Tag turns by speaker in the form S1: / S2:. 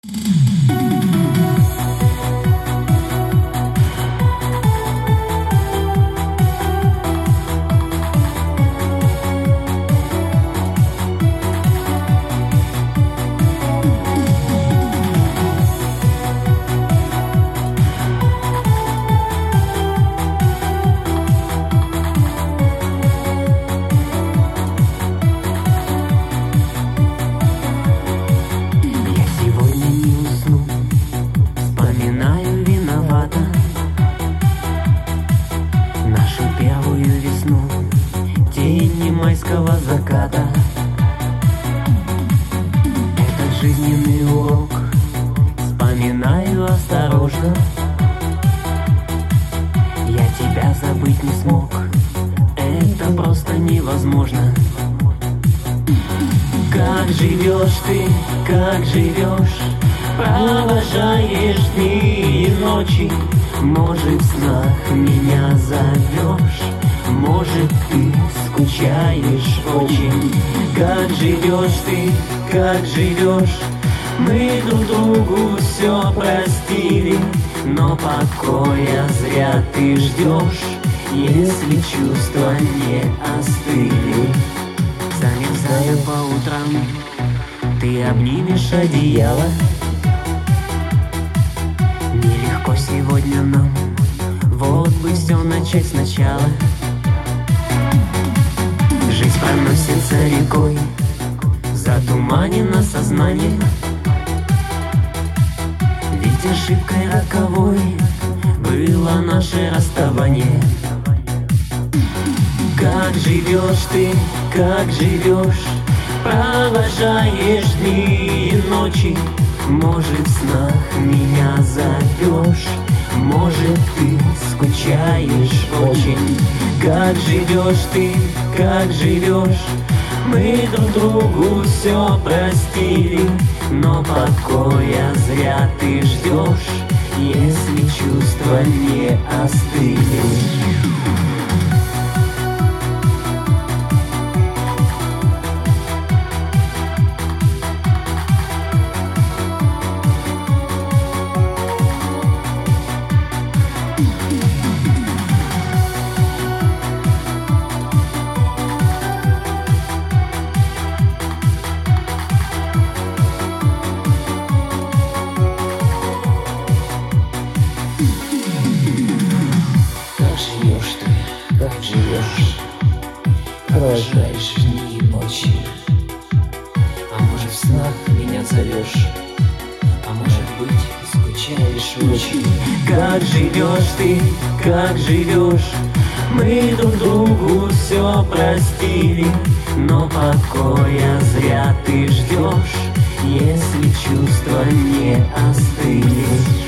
S1: майского заката. Этот жизненный урок вспоминаю осторожно. Я тебя забыть не смог, это просто невозможно. Как живешь ты, как живешь, провожаешь дни и ночи. Может, в снах меня зовешь, может, ты скучаешь очень. Как живешь ты, как живешь, мы друг другу все простили, но покоя зря ты ждешь, если чувства не остыли. Замерзая по утрам, ты обнимешь одеяло. Нелегко сегодня нам, вот бы все начать сначала. Жизнь проносится рекой, затуманено сознание. Ведь ошибкой роковой было наше расставание. Как живешь ты, как живешь, провожаешь дни и ночи. Может, в снах меня зовешь, может, ты скучаешь очень. Как живешь ты, как живешь, мы друг другу все простили, но покоя зря ты ждешь, если чувства не остыли.
S2: Как живешь, провожаешь дни и ночи. А может, в снах меня зовешь, а может быть, скучаешь очень.
S1: Как живешь ты, как живешь, мы друг другу все простили, но покоя зря ты ждешь, если чувства не остыли.